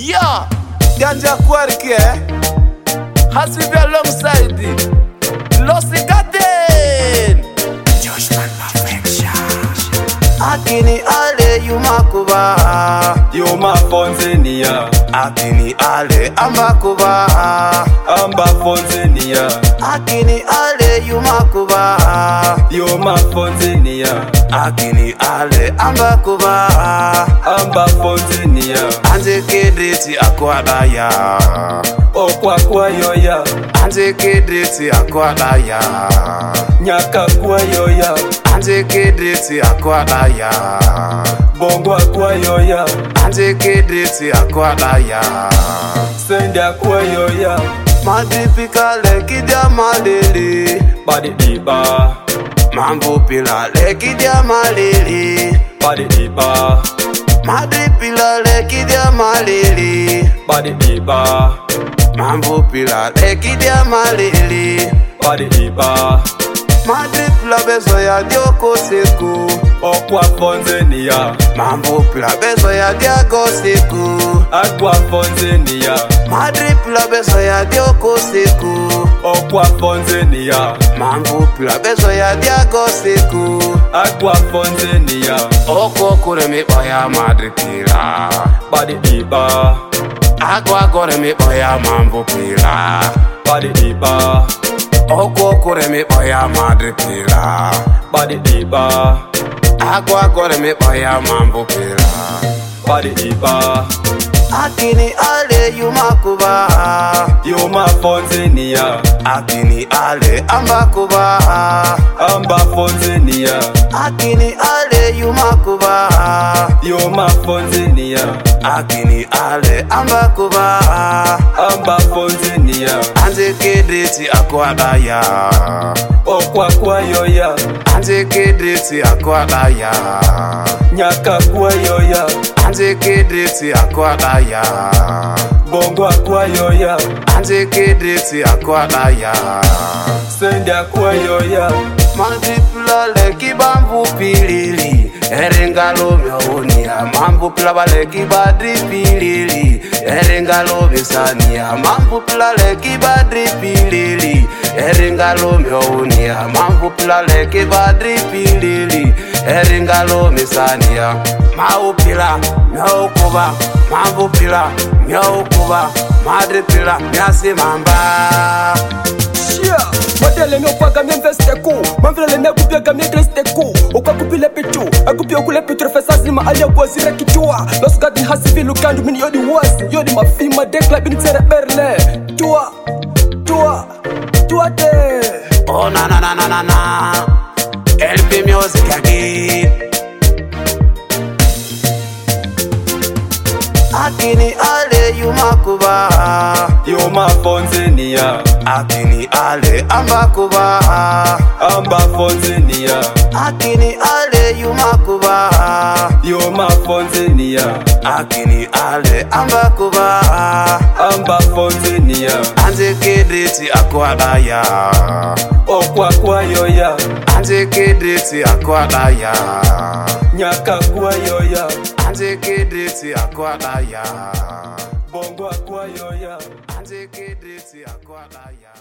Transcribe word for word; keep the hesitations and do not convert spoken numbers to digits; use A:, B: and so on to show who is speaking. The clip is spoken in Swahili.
A: Yeah, Ganja Kwarike has to be alongside Los Ikaten Joshman Perfection. Akini ale yumakuba
B: Yuma Fonzenia
A: Akini ale ambakuba
B: Amba Fonzenia
A: Akini ale yumakuba
B: Yuma Fonzenia
A: Akini ale ambakuba
B: Amba Fonzenia
A: Anze kedeti akwadaya
B: Okwa kwa yoya
A: Anze kedeti akwadaya
B: Nyaka kwa yoya
A: Anze kedeti akwadaya
B: Bongo kwa yoya
A: Anze kedeti akwadaya
B: Senda kwa yoya
A: Madripika leki dia malili
B: Badi diba
A: Mambo pila leki dia malili
B: Badi diba
A: Madripila leki dia malili
B: Badi diba
A: Mambo pila leki dia malili
B: Badi diba
A: Madripila bezo ya dioko seku
B: Okwa Fonzenia
A: Mambo pila bezo ya diago seku
B: Akwa Fonzenia
A: Madripila bezo ya dioko seku
B: Okwa Fonzenia
A: Mambo pila bezo ya diago seku
B: Akwa Fonzenia
A: Oko kure mi oya madripila
B: Badi diba
A: Agwa gore mi oya mambo pila
B: Badi diba
A: Oko kure mi oya madripila
B: Badi diba
A: Agwa gore mi oya mambo pila
B: Badi diba
A: Akini ale yumakuba
B: Yuma Fonzenia
A: Akini ale ambakuba
B: Amba Fonzenia
A: Akini ale yumakuba
B: Yuma Fonzenia
A: Akini ale ambakuba
B: Amba Fonzenia
A: Anze kedeti akwadaya
B: Okwa kwa yoya
A: Anze kedeti akwadaya
B: Nyaka kwa yoya
A: Anze kedeti akwadaya
B: Bongo kwa yoya
A: Anze kedeti akwadaya
B: Senda kwa yoya
A: Madripila leki bambu pilili Erengalo myonia Mambu pila baleki badri pilili Erengalo besania Mambu pila leki badri pilili Erengalo myonia Mambu pila leki badri pilili Erengalo mesania Mau pila myokuba Mambu pila myokuba Madripila myasi mamba
B: Yeah. Modele me okwaga me investe ku Manvele me kupiaga me dreste ku Okwa kupile pichu Akupia kule pichu Refesas lima alia wazire kichua Los gadi hasivi lukandu Mini yodi wasi Yodi mafima dekla bini tere berle Chua Chua Chua te
A: Oh na na na na na na L P music again Akini ale yumakuba
B: Yuma Fonzenia
A: Akini ale ambakuba
B: Amba Fonzenia
A: Akini ale yumakuba
B: Yuma Fonzenia
A: Akini ale ambakuba
B: Amba Fonzenia
A: Anze kedeti akwadaya
B: Okwa kwa yoya
A: Anze kedeti akwadaya
B: Nyaka kwa yoya
A: Anze kedeti akwadaya
B: Bongo kwa yoya
A: Anze kedeti akwadaya